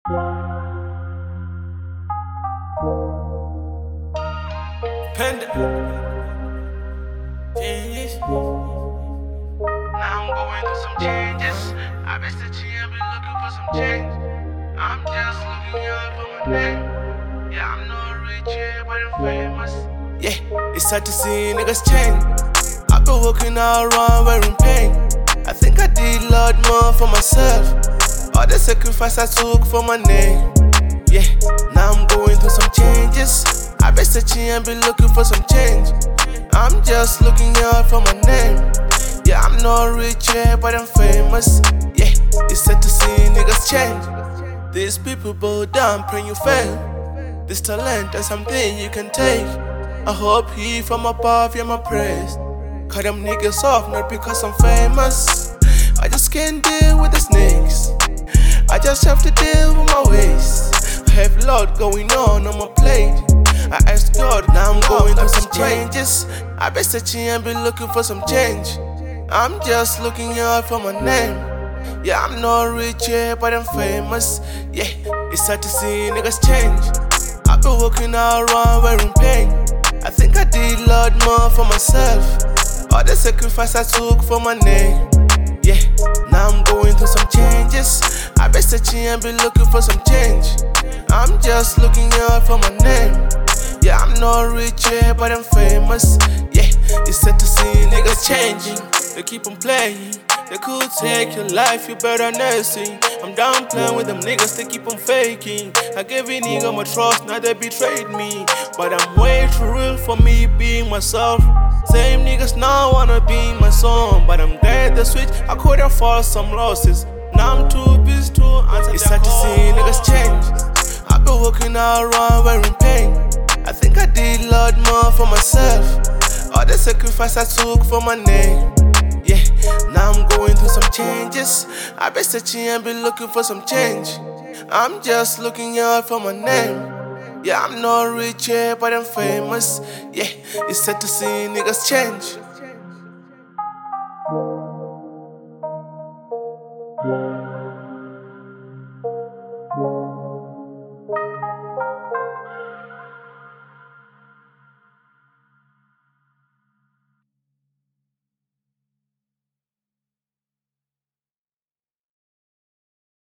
Panda. Changes. Now I'm going through some changes. I been stitching and been looking for some change. I'm just looking out for my name. Yeah, I'm not rich yet, but I'm famous. Yeah, it's sad to see niggas change. I've been walking around wearing pain. I think I did a lot more for myself. All the sacrifice I took for my name. Yeah, now I'm going through some changes. I've been searching and been looking for some change. I'm just looking out for my name. Yeah, I'm not rich yet, but I'm famous. Yeah, it's sad to see niggas change. These people bow down, praying you fail. This talent is something you can take. I hope he from above hear my praise. Cut them niggas off, not because I'm famous. I just can't deal with the snakes. I just have to deal with my ways. I have a lot going on my plate. I asked God, now I'm going through some changes. I've been searching and been looking for some change. I'm just looking out for my name. Yeah, I'm not rich yet, but I'm famous. Yeah, it's sad to see niggas change. I've been walking around wearing pain. I think I did a lot more for myself. All the sacrifice I took for my name. Yeah, now I'm going through some changes. I've been searching and been looking for some change. I'm just looking out for my name. Yeah, I'm not rich yet, but I'm famous. Yeah, it's sad to see niggas changing. They keep on playing. They could take your life, you better nursing. I'm down playing with them niggas, they keep on faking. I gave a nigga my trust, now they betrayed me. But I'm way too real for me being myself. Same niggas now wanna be my song, but I'm glad they switch. I could afford some losses. Now I'm too busy to answer. It's sad to see niggas change. I've been walking around wearing pain. I think I did a lot more for myself. All the sacrifice I took for my name. Yeah, now I'm going through some changes. I've been searching and been looking for some change. I'm just looking out for my name. Yeah, I'm not rich yet, but I'm famous. Yeah, it's sad to see niggas change.